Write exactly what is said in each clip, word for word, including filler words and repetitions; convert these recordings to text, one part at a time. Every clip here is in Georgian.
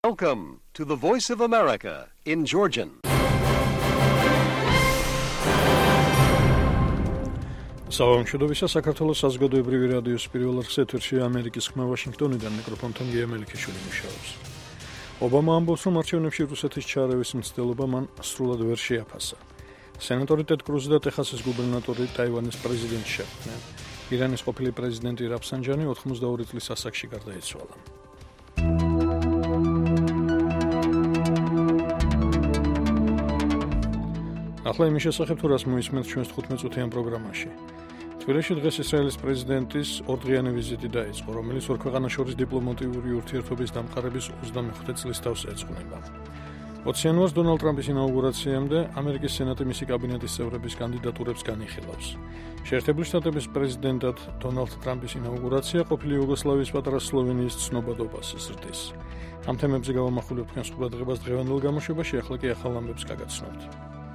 Welcome to the Voice of America in Georgian. Საუბრობთ საქართველოს საზოგადოებრივი რადიოს პირველ რიგს ეთერში ამერიკის ხმა ვაშინგტონიდან მიკროფონთან გია მელიქიშვილი მუშაობს. ობამა ამბობს, რომ არჩევნებში რუსეთის ჩარევის მცდელობა მან სრულად ვერ შეაფასა. სენატორი ტედ კრუზი და ტეხასის გუბერნატორი ტაივანის პრეზიდენტი შეხვდნენ. ირანის ყოფილი პრეზიდენტი რაფსანჯანი ოთხმოცდაორი წლის ასაკში გარდაიცვალა. ახლა იმის შესახებ თუ რას მოისმენთ ჩვენს თხუთმეტ წუთიან პროგრამაში. თბილისში დღეს ისრაელის პრეზიდენტის ორდღიანი ვიზიტი დაიწყო, რომელიც ორ ქვეყანას შორის დიპლომატიური ურთიერთობის დამყარების ოცდამეხუთე წლის თავს ეძღვნება. ოცი იანვარს დონალდ ტრამპის ინაუგურაციამდე ამერიკის სენატი მისი კაბინეტის წევრების კანდიდატურებს განიხილავს. შეერთებული შტატების პრეზიდენტად დონალდ ტრამპის ინაუგურაცია ყოფილი იუგოსლავიის პატარა სლოვენიის ცნობადობას ზრდის. ამ თემებზე გავამახვილებ თქვენს ყურადღებას დღევანდელ გამოშვებაში, ახლა კი ახალ ამბებს გაგაცნობთ.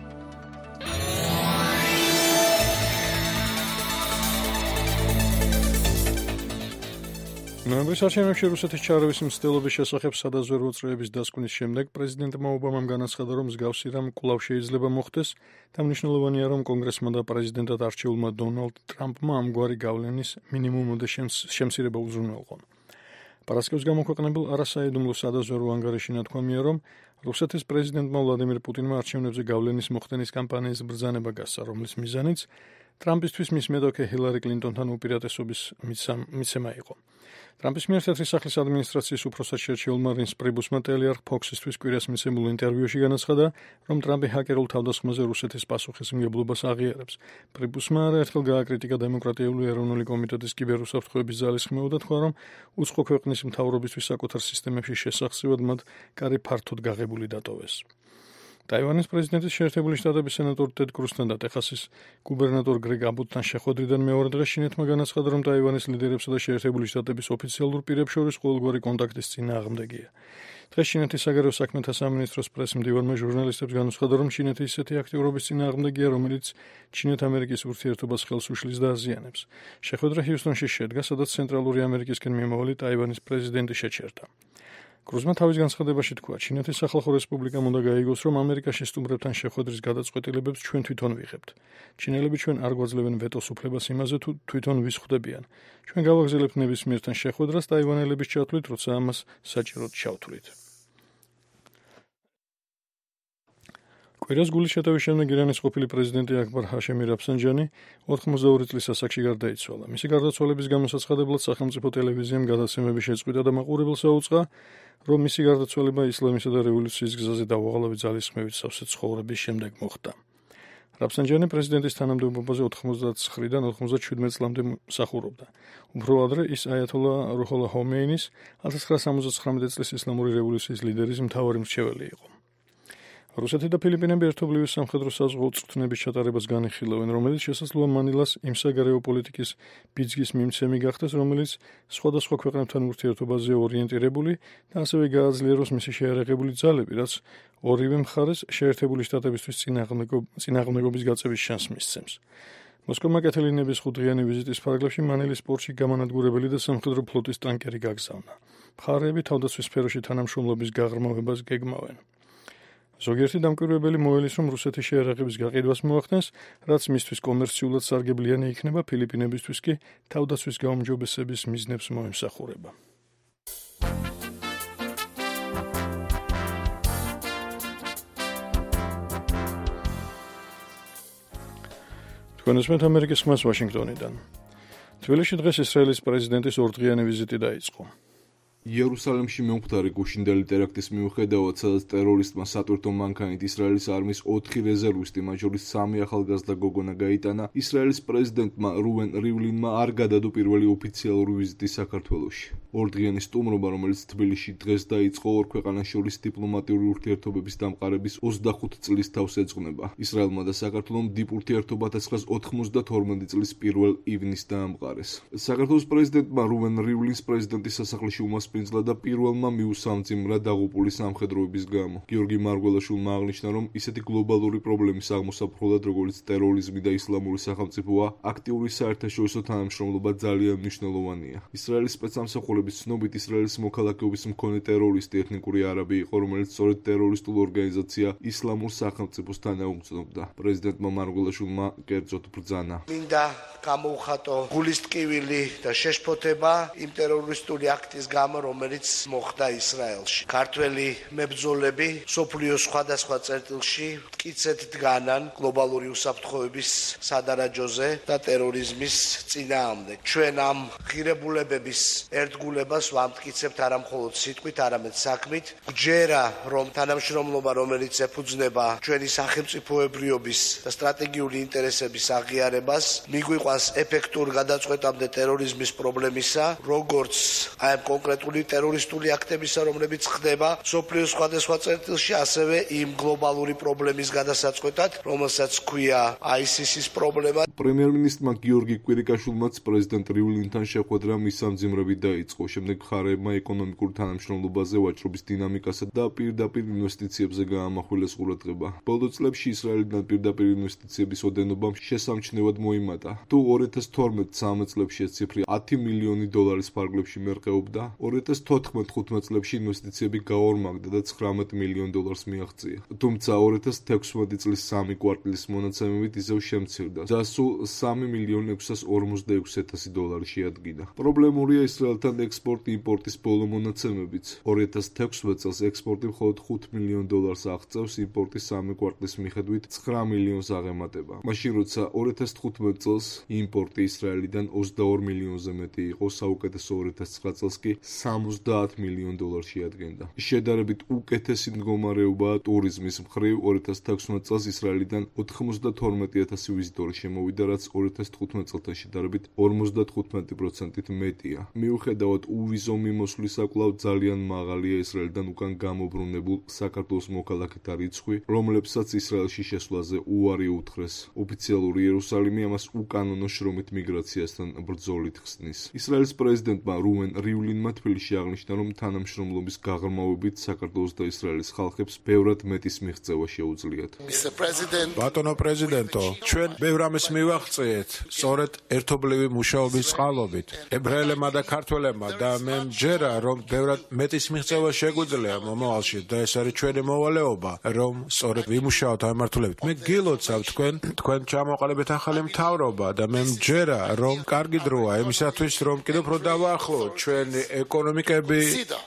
ნოემბრის არჩევნებში რუსეთის ჩარევის მცდელობის შესახებ სადაზვერვო წრეების დასკვნის შემდეგ პრეზიდენტმა ობამამ განაცხადა, რომ მსგავსი რამ კვლავ შეიძლება მოხდეს და მნიშვნელოვანია, რომ კონგრესმა და პრეზიდენტად არჩეულმა დონალდ ტრამპმა ამგვარი გავლენის მინიმუმამდე შემცირება უზრუნველყონ. პარასკევს გამოქვეყნებულ არასაიდუმლო სადაზვერვო ანგარიში ნათქვამია, რომ რუსეთის პრეზიდენტმა ვლადიმირ პუტინმა არჩევნებზე გავლენის მოხდენის კამპანიის ბრძანება გასცა, რომლის მიზანიც ტრამპისთვის მის მედოქე ჰილარი კლინტონთან უპირატესობის მიცემა იყო. ტრამპის მიერ თეთრი სახლის ადმინისტრაციის უფროსად შერჩეულმა რინს პრიბუსმა ტელეარხ ფოქსისთვის კვირას მიცემულ ინტერვიუში განაცხადა, რომ ტრამპი ჰაკერულ თავდასხმაზე რუსეთის პასუხისმგებლობას აღიარებს. პრიბუსმა არაერთხელ გააკრიტიკა დემოკრატიული ეროვნული კომიტეტის კიბერუსაფრთხოების ძალისხმევა და თქვა, რომ უცხო ქვეყნის მთავრობისთვის საკუთარ სისტემებში შესახსევად მათ კარი ფართოდ გაღებული დატოვეს. ტაივანის პრეზიდენტის შეერთებული შტატების სენატორ ტედ კრუსთან და ტეხასის გუბერნატორ გრეგ აბოტთან შეხვედრიდან მეორე დღეს ჩინეთმა განაცხადა, რომ ტაივანის ლიდერებსა და შეერთებული შტატების ოფიციალურ პირებს შორის ყოველგვარი კონტაქტის წინააღმდეგია. დღეს ჩინეთის საგარეო საქმეთა სამინისტროს პრესმდივანმა ჟურნალისტებს განუცხადა, რომ ჩინეთი ისეთი აქტიურობის წინააღმდეგია, რომელიც ჩინეთ-ამერიკის ურთიერთობას ხელს უშლის და აზიანებს. შეხვედრა ჰიუსტონში შედგა, სადაც ცენტრალური ამერიკისკენ მიმავალი ტაივანის პრეზიდენტი შეჩერდა. კრუზმა თავის განცხადებაში თქვა, ჩინეთის სახალხო რესპუბლიკამ უნდა გაიგოს, რომ ამერიკაში სტუმრებთან შეხვედრის გადაწყვეტილებებს ჩვენ თვითონ ვიღებთ. ჩინელები ჩვენ არ გვაძლევენ ვეტოს უფლებას იმაზე, თუ თვითონ ვის ხვდებიან. ჩვენ გავაგზავნებთ ნებისმიერთან შეხვედრას ტაივანელების ჩათვლით, როცა ამას საჭიროდ ჩავთვლით. კვირას გულის შეტევის შემდეგ ირანის ყოფილი პრეზიდენტი აკბარ ჰაშემი რაფსანჯანი ოთხმოცდაორი წლის ასაკში გარდაიცვალა. მისი გარდაცვალების გამოსაცხადებლად სახელმწიფო ტელევიზიამ გადაცემები შეწყვიტა და მაყურებელს აუწყა, რომ მისი გარდაცვალება ისლამისა და რევოლუციის გზაზე დაუღალავი ძალისხმევით სავსე ცხოვრების შემდეგ მოხდა. რაფსანჯანი პრეზიდენტის თანამდებობაზე ოთხმოცდაცხრიდან ოცდაშვიდ წლამდე მსახურობდა. უფრო ადრე ის აიათოლა რუჰოლა ჰომეინის ათას ცხრაასი სამოცდათხრამეტი წლის ისლამური რევოლუციის ლიდერის მთავარი მრჩეველი იყო. რუსეთი და ფილიპინები ერთობლივი სამხედრო საზღვაო წვრთნების ჩატარებას განიხილავენ, რომელიც შესაძლოა მანილას იმ საგარეო პოლიტიკის ბიძგის მიმცემი გახდეს, რომელიც სხვადასხვა ქვეყნებთან ურთიერთობაზე ორიენტირებული და ასევე გააძლიეროს მისი შეიარაღებული ძალები, რაც ორივე მხარეს შეერთებული შტატებისთვის წინააღმდეგობის გაწევის შანსს მისცემს. მოსკოვმა კეთილინების ხუთდღიანი ვიზიტის ფარგლებში მანილის პორტში გამანადგურებელი და სამხედრო ფლოტის ტანკერი გაგზავნა. მხარეები თავდაცვის სფეროში თანამშრომლობის გაღრმავებას გეგმავენ. ზოგიერთი დამკვირვებელი მოელის, რომ რუსეთის შეიარაღების გაყიდვას მოახდენს, რაც მისთვის კომერციულად სარგებლიანი იქნება, ფილიპინებისთვის კი თავდაცვის გაუმჯობესების მიზნებს მოემსახურება. თქვენ უსმენთ ამერიკის ხმას ვაშინგტონიდან. თბილისში დღეს ისრაელის პრეზიდენტის ორდღიანი ვიზიტი დაიწყო. იერუსალიმში მომხდარი გუშინდელი ტერაქტის მიუხედავად, სადაც ტერორისტმა სატვირთო მანქანით ისრაელის არმიის ოთხი რეზერვისტი, მათ შორის სამი ახალგაზრდა გოგონა გაიტანა, ისრაელის პრეზიდენტმა რუვენ რივლინმა არ გადადო პირველი ოფიციალური ვიზიტი საქართველოში. ორდღიანი სტუმრობა, რომელიც თბილისში დღეს დაიწყო, ორ ქვეყანას შორის დიპლომატიური ურთიერთობების დამყარების ოცდახუთ წლის თავს ეძღვნება. ისრაელმა და საქართველომ დიპ ურთიერთობა ათას ცხრაასი ოთხმოცდათორმეტი წლის პირველ ივნისს დაამყარეს. საქართველოს პრეზიდენტმა რუვენ რივლინს პრეზიდენტის სასახლეში უმასპინძლა დაფუძნდა და პირველმა მიუსამძიმრა დაღუპული სამხედროების გამო. გიორგი მარგველაშვილმა აღნიშნა, რომ ისეთი გლობალური პრობლემის აღმოსაფრთხებლად, როგორც ტერორიზმი და ისლამური სახელმწიფოა, აქტიური საერთაშორისო თანამშრომლობა ძალიან მნიშვნელოვანია. ისრაელის სპეცსამსახურების ცნობით, ისრაელის მოქალაქეობის მქონე ტერორისტი ეთნიკური არაბი იყო, რომელიც სწორედ ტერორისტულ ორგანიზაცია ისლამურ სახელმწიფოს თანაუგრძნობდა. პრეზიდენტმა მარგველაშვილმა კერძოდ ბრძანა. მინდა გამოუხატო გულის ტკივილი და შეშფოთება იმ ტერორისტული აქტის გამო, რომელიც მოხდა ისრაელში. ქართველი მებრძოლები მსოფლიოს სხვადასხვა წერტილში მტკიცედ დგანან გლობალური უსაფრთხოების სადარაჯოზე და ტერორიზმის წინააღმდეგ. ჩვენ ამ ღირებულებების ერთგულებას ვამტკიცებთ არა მხოლოდ სიტყვით, არამედ საქმით. გჯერა, რომ თანამშრომლობა, რომელიც ეფუძნება ჩვენი სახელმწიფოებრიობის და სტრატეგიული ინტერესების აღიარებას, მიგვიყვანს ეფექტურ გადაწყვეტამდე ტერორიზმის პრობლემისა, როგორც აი ამ კონკრეტული ტერორისტული აქტებისა, რომლებიც ხდება მსოფლიოს სხვადასხვა წერტილში, ასევე იმ გლობალური პრობლემის გადასაწყვეტად, რომელსაც ჰქვია აისისის პრობლემა. პრემიერ-მინისტრმა გიორგი კვირიკაშვილმაც პრეზიდენტ რივლინთან შეხვედრა მისამძიმრებით დაიწყო. შემდეგ მხარეებმა ეკონომიკურ თანამშრომლობაზე, ვაჭრობის დინამიკასა და პირდაპირ ინვესტიციებზე გაამახვილეს ყურადღება. ბოლო წლებში ისრაელიდან პირდაპირ ინვესტიციების ოდენობამ შესამჩნევად მოიმატა. თუ ორი ათას თორმეტ ცხრამეტ წლებში ეს ციფრი ათი მილიონი დოლარის ფარგლებში მერყეობდა, ორი ათას თოთხმეტ ხუთმეტ წლებში ინვესტიციები გაორმაგდა და ცხრამეტ მილიონ დოლარს მიაღწია. თუმცა ორი ათას თექვსმეტი წლის სამი კვარტლის მონაცემებით ისევ შემცირდა და სულ სამი მილიონი ექვსას ორმოცდაექვსი ათასი დოლარი შეადგინა. პრობლემურია ისრაელთან ექსპორტ-იმპორტის ბოლო მონაცემებიც. ორი ათას თექვსმეტ წელს ექსპორტი მხოლოდ ხუთ მილიონ დოლარს აღწევს, იმპორტი სამი კვარტლის მიხედვით ცხრა მილიონს აღემატება. მაშინ როცა ორი ათას თხუთმეტ წელს იმპორტი ისრაელიდან ოცდაორ მილიონზე მეტი იყო, საუკეთესო ორი ათას ცხრა წელს კი სამოცდაათ მილიონ დოლარს შეადგენდა. შედარებით უკეთესი მდგომარეობაა ტურიზმის მხრივ. ორი ათას თექვსმეტ წელს ისრაელიდან ოთხმოცდათორმეტი ათასი ვიზიტორი შემოვიდა, რაც ორი ათას თხუთმეტ წელთან შედარებით ორმოცდათხუთმეტი პროცენტით მეტია. მიუხედავად უვიზო მიმოსვლისა, კვლავ ძალიან მაღალია ისრაელიდან უკან გამობრუნებულ საქართველოს მოქალაქეთა რიცხვი, რომლებსაც ისრაელში შესვლაზე უარი უთხრეს. ოფიციალური იერუსალიმი ამას უკანონო შრომით მიგრაციასთან ბრძოლით ხსნის. ისრაელის პრეზიდენტმა რუვენ რივლინმა თბილისში აღნიშნა, რომ თანამშრომლობის გაღრმავებით საქართველოს და ისრაელის ხალხებს ბევრად მეტის მიღწევა შეუძლიათ. ბატონო პრეზიდენტო, ჩვენ ბევრ ამის მივაღწიეთ, სწორედ ერთობლივი მუშაობის წყალობით. ებრაელებმა და ქართველებმა და მე მჯერა, რომ ბევრად მეტის მიღწევა შეგვიძლია მომავალში და ეს არის ჩვენი მოვალეობა, რომ სწორედ ვიმუშაოთ ამ მიმართულებით. მე გილოცავ თქვენ, თქვენ ჩამოყალიბეთ ახალი მთავრობა და მე მჯერა, რომ კარგი დროა იმისათვის, რომ კიდევ უფრო დავაახლოვოთ ჩვენი ეკონომიკები.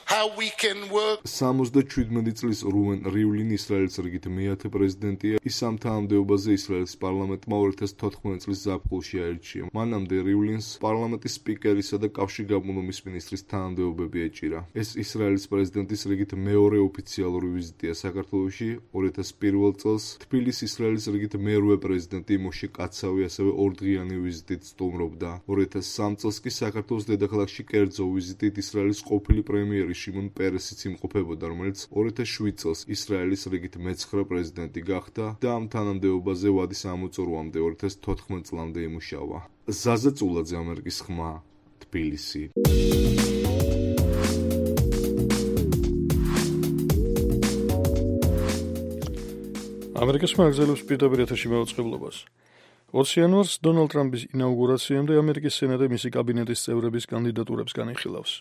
სამოცდაშვიდმეტი წლის რუვენ რივლინი ისრაელის რიგით მეათე პრეზიდენტია. ის ამ თანამდებობაზე ისრაელის პარლამენტმა ორი ათას თოთხმეტ წლის ზაფხულში აირჩია. მანამდე რივლინს პარლამენტის სპიკერისა და კავშირგაბმულობის მინისტრის თანამდებობები ეჭირა. ეს ისრაელის პრეზიდენტის რიგით მეორე ოფიციალური ვიზიტია საქართველოში. ორი ათას პირველ წელს თბილისის ისრაელის რიგით მერვე პრეზიდენტი მოშე კაცავი ასევე ორდღიანი ვიზიტით სტუმრობდა. ორი ათას სამი წელს კი საქართველოს დედაქალაქში კერძო ვიზიტით ისრაელის ყოფილი პრემიერი შიმონ პერესიც იმყოფებოდა, რომელიც ორი ათას შვიდ წელს ისრაელის რიგით მეცხრე პრეზიდენტი გახდა და ამ თანამდებობაზე ვადის ამოწურვამდე ორი ათას თოთხმეტ წლამდე იმუშავა. ზაზა წულაძე, ამერიკის ხმა, თბილისი. ამერიკის მაგზელებს პირდაპირ ეთერში მეუწყებლობას. ოცი იანვარს დონალდ ტრამპის ინაუგურაციამდე ამერიკის სენატი მისი კაბინეტის წევრების კანდიდატურებს განიხილავს.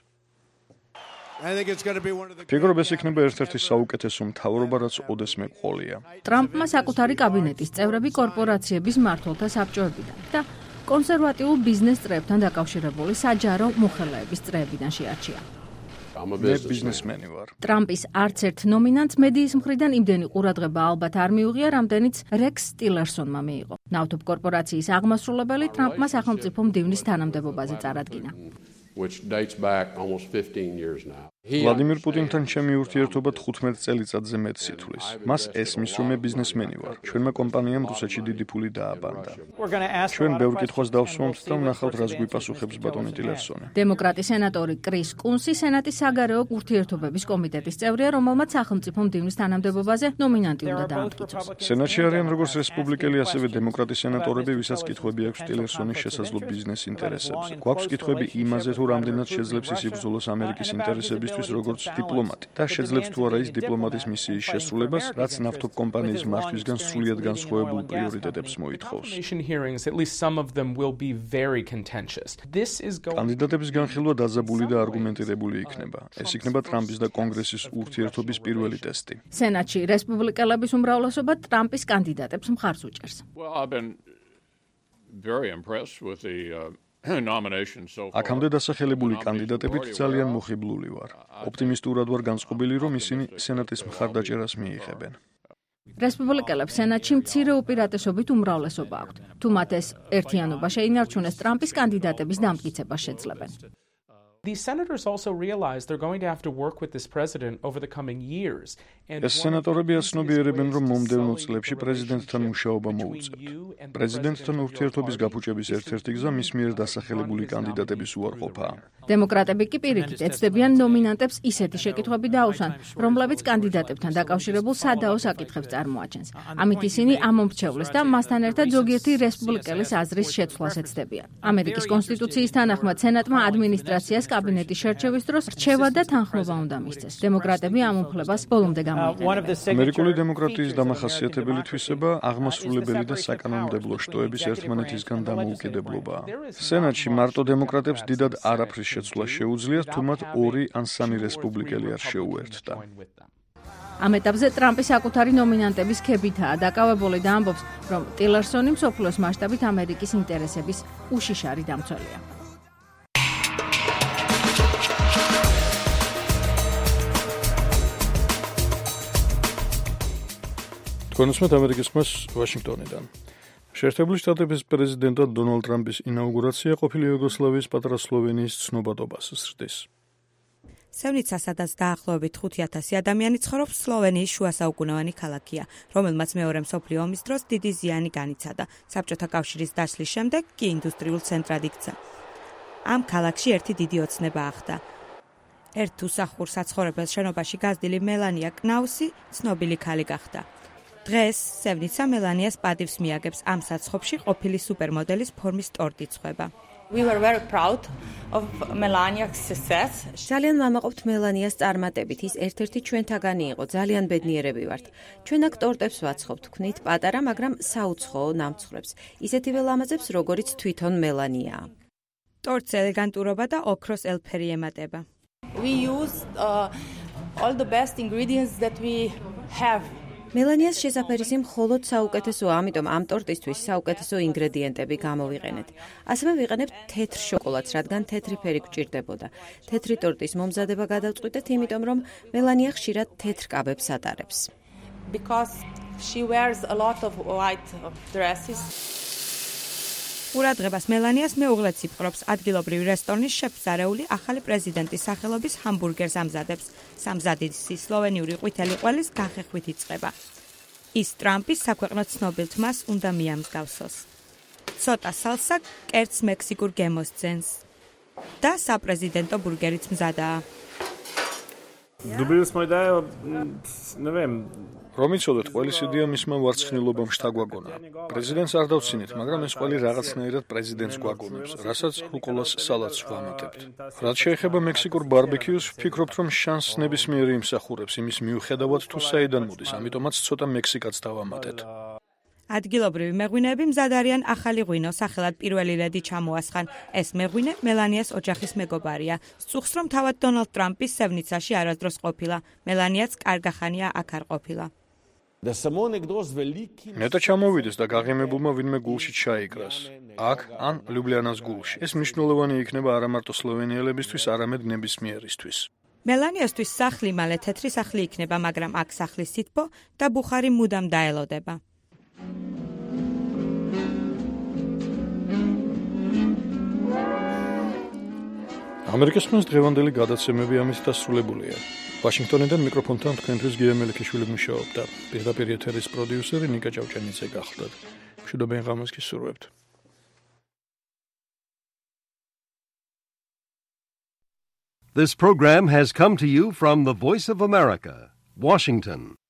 ფიგურობ ეს იქნება ერთ-ერთი საუკეთესო მთავრობა, რაც ოდესმე ყოლია. ტრამპმა საკუთარი კაბინეტის წევრები კორპორაციების მმართველთა საბჭოებიდან და კონსერვატიულ ბიზნეს წრეებთან დაკავშირებული საჯარო მოხელეების წრეებიდან შეარჩია. მე ბიზნესმენი ვარ. ტრამპის არც ერთ ნომინანტს მედიის მხრიდან იმდენი ყურადღება ალბათ არ მიუღია, რამდენიც რექს ტილერსონმა მიიღო. ნავთობ კორპორაციის აღმასრულებელი ტრამპმა სახელმწიფო მდივნის თანამდებობაზე წარადგინა. which dates back almost fifteen years now. ვლადიმირ პუტინთან ჩემი ურთიერთობა თხუთმეტ წელიწადზე მეტს ითვლის. მას ესმის, რომ მე ბიზნესმენი ვარ. ჩვენმა კომპანიამ რუსეთში დიდი ფული დააბანდა. ჩვენ ბევრ კითხვას დავსვამთ და ვნახავთ, რას გვიპასუხებს ბატონი ტილერსონი. დემოკრატი სენატორი კრის კუნსი სენატის საგარეო ურთიერთობების კომიტეტის წევრია, რომელმაც სახელმწიფო მდივნის თანამდებობაზე ნომინანტი უნდა დაამტკიცოს. სენატში არიან როგორც რესპუბლიკელი, ასევე დემოკრატი სენატორები, ვისაც კითხვები აქვს ტილერსონის შესაძლო ბიზნეს ინტერესებზე. გვაქვს კითხვები იმაზე, თუ რამდენად შეძლებს ის იბრძოლოს ამერიკის ინტერესებისთვის, როგორც დიპლომატი და შეძლებს თუ არა ის დიპლომატის მისიის შესრულებას, რაც ნავთობ კომპანიის მართვისგან სრულიად განსხვავებულ პრიორიტეტებს მოითხოვს. კანდიდატების განხილვა დაძაბული და არგუმენტირებული იქნება. ეს იქნება ტრამპის და კონგრესის ურთიერთობის პირველი ტესტი. სენატში რესპუბლიკელების უმრავლესობა ტრამპის კანდიდატებს მხარს უჭერს. აქამდე დასახელებული კანდიდატებით ძალიან მოხიბლული ვარ. ოპტიმისტურად ვარ განწყობილი, რომ ისინი სენატის მხარდაჭერას მიიღებენ. რესპუბლიკელებს სენატში მცირე უპირატესობით უმრავლესობა აქვთ. თუ მათ ეს ერთიანობა შეინარჩუნეს, ტრამპის კანდიდატების დამტკიცება შეძლებენ. These senators also realize they're going to have to work with this president over the coming years. ეს სენატორები აცნობიერებენ, რომ მომდევნო წლებში პრეზიდენტთან მუშაობა მოუწევთ. პრეზიდენტთან ურთიერთობის გაფუჭების ერთ-ერთი გზა მის მიერ დასახელებული კანდიდატების უარყოფაა. დემოკრატები კი პირიქით ეცდებიან ნომინანტებს ისეთი შეკითხვები დაუსვან, რომლებიც კანდიდატებთან დაკავშირებულ სადაო საკითხებს წარმოაჩენს. ამით ისინი ამომრჩევლეს და მასთან ერთად ზოგიერთი რესპუბლიკელის აზრის შეცვლას ეცდებიან. ამერიკის კონსტიტუციის თანახმად სენატმა ადმინისტრაციას კაბინეტის შერჩევის დროს რჩევა და თანხმობა უნდა მისცეს. დემოკრატები ამ უფლებას ბოლომდე გამოიყენებენ. ამერიკული დემოკრატიის დამახასიათებელი თვისება აღმასრულებელი და საკანონმდებლო შტოების ერთმანეთისგან დამოუკიდებლობაა. სენატში მარტო დემოკრატებს დიდად არაფრის შეცვლა შეუძლიათ, თუ მათ ორი ან სამი რესპუბლიკელი არ შეუერთდა. ამ ეტაპზე ტრამპი საკუთარი ნომინანტების ქებითაა დაკავებული და ამბობს, რომ ტილერსონი მსოფლიოს მასშტაბით ამერიკის ინტერესების უშიშარი დამცველია. თქვენს ამერიკის ხმას ვაშინგტონიდან. შეერთებული შტატების პრეზიდენტად დონალდ ტრამპის ინაუგურაცია ყოფილი იუგოსლავიის პატარა სლოვენიის ცნობადობას ზრდის. სევნიცა, სადაც დაახლოებით ხუთი ათასი ადამიანი ცხოვრობს, სლოვენიის შუასაუკუნოვანი ქალაქია, რომელმაც მეორე მსოფლიო ომის დროს დიდი ზიანი განიცადა. საბჭოთა კავშირის დაშლის შემდეგ კი ინდუსტრიულ ცენტრად იქცა. ამ ქალაქში ერთი დიდი ოცნება ახდა. ერთ უსახურ საცხოვრებელ შენობაში გაზრდილი მელანია კნაუსი ცნობილი ქალი გახდა. დღეს სევნიცა მელანიას პატივს მიაგებს ამ საცხობში ყოფილი სუპერმოდელის ფორმის ტორტი წვება. We were very proud of Melania's success. ძალიან ვამაყობთ მელანიას წარმატებით. ის ერთ-ერთი ჩვენთაგანი იყო. ძალიან ბედნიერები ვართ. ჩვენ აქ ტორტებს ვაცხობთ, ვქნით პატარა, მაგრამ საუცხოო ნამცხრებს. ისეთივე ლამაზებს, როგორიც თვითონ მელანიაა. ტორტს ელეგანტურობა და ოქროს ელფერი ემატება. We used uh, all the best ingredients that we have. მელანიას შესაფერისი მხოლოდ საუკეთესოა, ამიტომ ამ ტორტისთვის საუკეთესო ინგრედიენტები გამოვიყენეთ. ასევე ვიყენებთ თეთრ შოკოლადს, რადგან თეთრი ფერი გვჭირდებოდა. თეთრი ტორტის მომზადება გადავწყვიტეთ, იმიტომ რომ მელანია ხშირად თეთრ კაბებს ატარებს. Because she wears a lot of white dresses. ყურადღებას მელანიას მეუღლეც იპყრობს. ადგილობრივი რესტორნის შეფსარეული ახალი პრეზიდენტის სახელობის ჰამბურგერს ამზადებს. სამზადისი სლოვენიური ყვითელი ყველის გახეხვით იწყება. ის ტრამპის საქვეყნო ცნობილ თმას უნდა მიამსგავსოს. ცოტა სალსა კერძს მექსიკურ გემოს ძენს და საპრეზიდენტო ბურგერიც მზადაა. რომ იცოდეთ, ყველის იდეა მისმა ვარცხნილობამ შთაგვაგონა. პრეზიდენტს არ დავცინეთ, მაგრამ ეს ყველი რაღაცნაირად პრეზიდენტს გვაგონებს, რასაც რუკოლას სალატს ვამატებთ. რაც შეეხება მექსიკურ ბარბეკიუს, ვფიქრობთ, რომ შანსს ნებისმიერი იმსახურებს იმის მიუხედავად თუ საიდან მოდის, ამიტომაც ცოტა მექსიკაც დავამატეთ. ადგილობრივი მეღვინეები მზად არიან ახალი ღვინო, სახელად პირველი ლედი ჩამოასხან. ეს მეღვინე მელანიას ოჯახის მეგობარია. სწუხს, რომ თავად დონალდ ტრამპის სევნიცაში არასდროს ყოფილა. მელანიაც კარგახანია აქ არ ყოფილა. ნეტა ჩამოვიდეს და გაღიმებულმა ვინმე გულში ჩაიკრას. აქ ან ლიუბლიანას გულში. ეს მნიშვნელოვანი იქნება არა მარტო სლოვენიელებისთვის, არამედ ნებისმიერისთვის. მელანიასთვის სახლი მალე თეთრი სახლი იქნება, მაგრამ აქ სახლის სითბო და ბუხარი მუდამ დაელოდება. ამერიკის მას დღევანდელი გადაცემები ამით დასრულებულია. ვაშინგტონიდან მიკროფონთან თქვენთვის გია მელიქიშვილი მუშაობდა. პირდაპირ ეთერის პროდიუსერი ნიკა ჭავჭანიძე გახლდათ. მშვიდობიან ღამეს გისურვებთ. This program has come to you from the Voice of America, Washington.